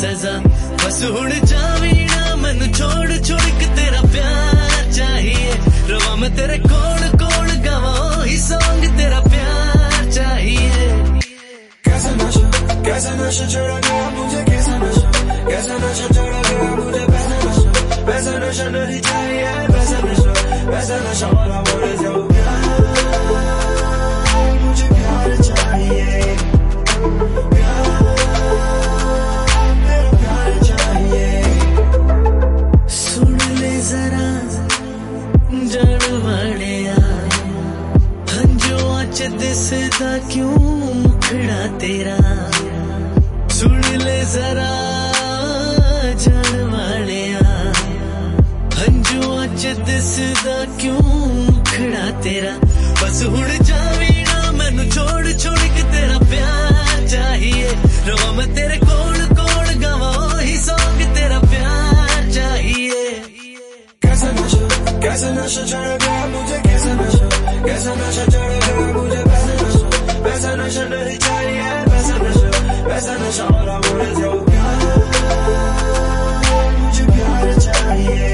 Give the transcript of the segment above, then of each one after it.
सजा। बस हुण जावी ना मैनू छोड़ छोड़ के तेरा प्यार चाहिए। रवा मैं तेरे कोल कोल गावा ही सॉन्ग तेरा प्यार चाहिए। कैसा नशा चढ़ा गया मुझे, कैसा नशा चढ़ा गया मुझे। पैसा नशा नहीं चाहिए, पैसा नशा वाला बोल जाओ। मुझे प्यार चाहिए, प्यार चाहिए। सुन ले जरा जान वालिया, हंजुआं च दिसदा क्यों मुखड़ा तेरा। सुन ले जरा जान वालिया, हंजुआं च दिसदा क्यों मुखड़ा तेरा। बस हुण जावी ना मैनू छोड़ छोड़ के तेरा प्यार चाहिए। रवा मैं तेरे कोल कोल गावा ही सॉन्ग तेरा प्यार चाहिए। कैसा नशा चढ़ा गया मुझे, कैसा नशा चढ़ा गया मुझे। पैसा नशा नहीं चाहिए, पैसा नशा वाला बोल जाओ। मुझे प्यार चाहिए,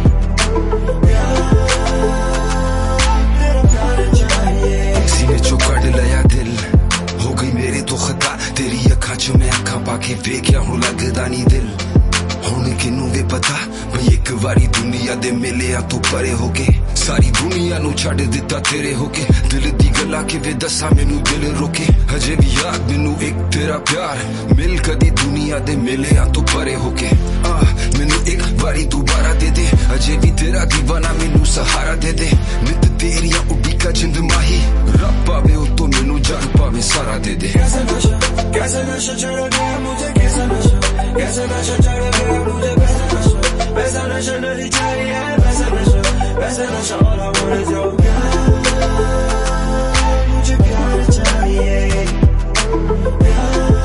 प्यार चाहिए। सीने चो कड़ लिया दिल, हो गई मेरे तो खता। तेरी अखां च मैं अखां पाके वेख्या हुण लगदा नी दिल। हुण किनू वे पता मैं एक बारी दुनिया दे मिलिया तू परे होके। सारी दुनिया नू छड़ दिता तेरे होके। दिल दी गल्लां किवें दसा मैनू दिल रोके। हजे भी याद मैनू एक तेरा प्यार, मिल कदी दुनिया दे मिलिया तू परे होके। मैनू एक बारी दोबारा दे दे, अजे भी तेरा दीवाना मैनू सहारा दे दे। नित तेरिया उड़ीका जिंद माही, रब पावे ओ तो मैनू जान पावे सारा दे दे। कैसा नशा चढ़ा गया मुझे, कैसा नशा चढ़ा गया मुझे। पैसा नशा नहीं चाहिए, पैसा नशा वाला बोल जाओ। मुझे प्यार चाहिए, प्यार